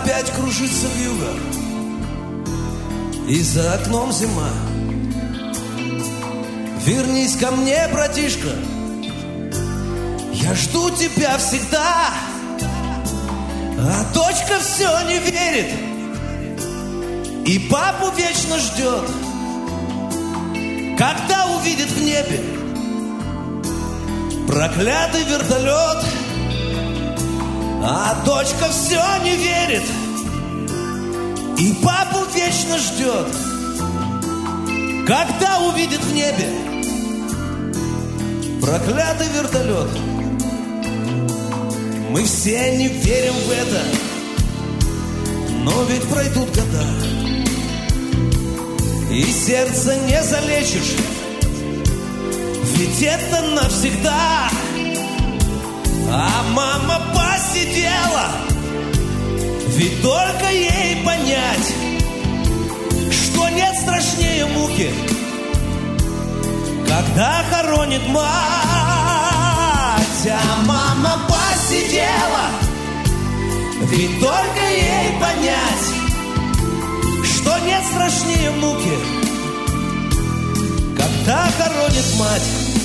опять кружится вьюга, и за окном зима. Вернись ко мне, братишка, я жду тебя всегда. А дочка все не верит, и папу вечно ждет, когда увидит в небе проклятый вертолет. А дочка все не верит, и папу вечно ждет, когда увидит в небе проклятый вертолет. Мы все не верим в это, но ведь пройдут года, и сердце не залечишь, ведь это навсегда. А мама посидела, ведь только ей понять, что нет страшнее муки, когда хоронит мать. А мама посидела, ведь только ей понять, что нет страшнее муки, когда хоронит мать.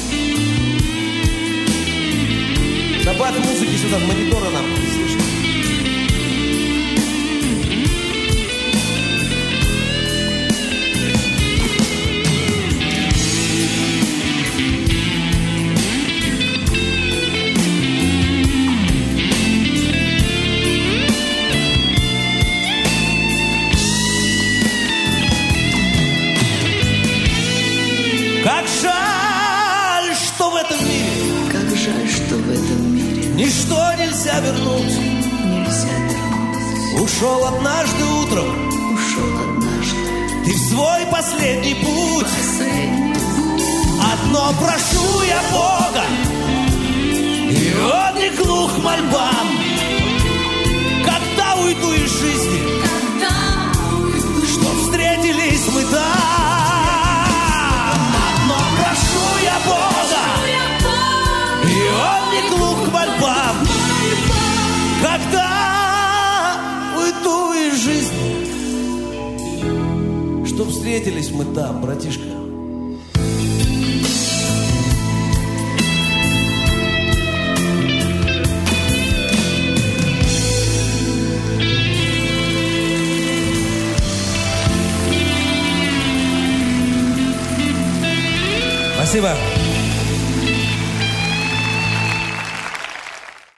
Добавь музыки сюда, в мониторы нам не слышно. Как жаль, что в этом мире, как жаль, что в этом мире ничто нельзя вернуть. Ушел однажды утром, ты в свой последний путь. Одно прошу я Бога, и он не глух мольбам. Когда уйду из жизни, чтоб встретились мы там. Одно прошу я Бога, и он не глух мольбам. Когда уйду из жизни, чтоб встретились мы там, братишка. Спасибо.